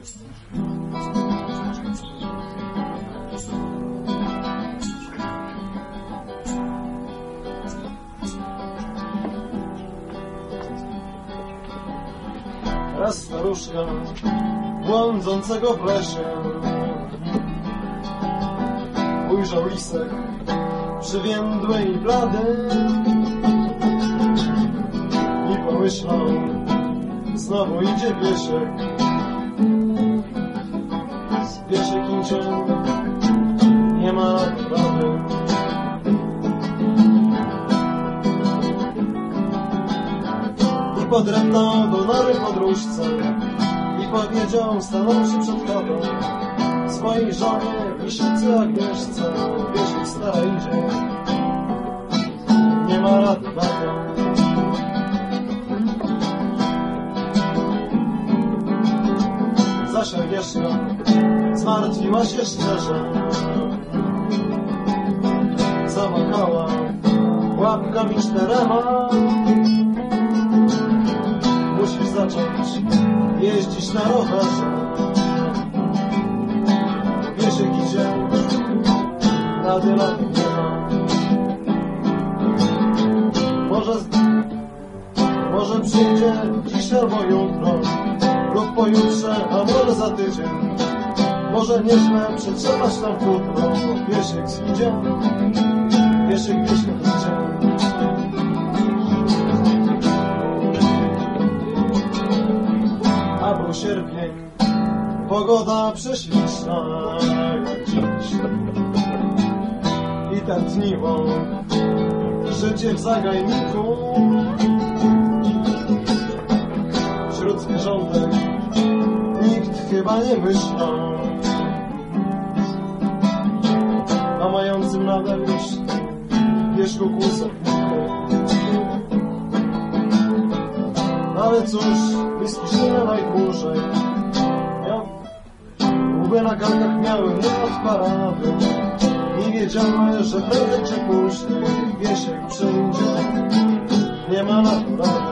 Raz staruszka błądzącego w lesie ujrzał lisek przywiędły i blady i pomyślał, znowu idzie piesiek. Z piesiekinczym nie ma rady. I podreptał do nory podróżce i powiedział, stanąwszy przed chatą swojej żonie, Lisicy Agnieszce, piesiek stara idzie, nie ma rady bardzo. Zaś Agnieszka zmartwiła się szczerze, zamachała łapkami 4. Musisz zacząć jeździć na rowerze. Piesiek idzie, rady nie ma. Może przyjdzie dziś albo jutro, lub pojutrze, a może za tydzień. Może nieźle przetrzepasz tam futro. Piesiek idzie, piesiek idzie. A był sierpień, pogoda prześliczna jak dziś. I tętniło życie w zagajniku. Wśród zwierzątek nikt chyba nie myślał a mającym nadejść wierzchu kłusowniku. Ale cóż, wyskiszenia najdłużej łby na karkach miały nie od parady i wiedziały, że prędzej czy później piesiek przyjdzie, nie ma na to rady.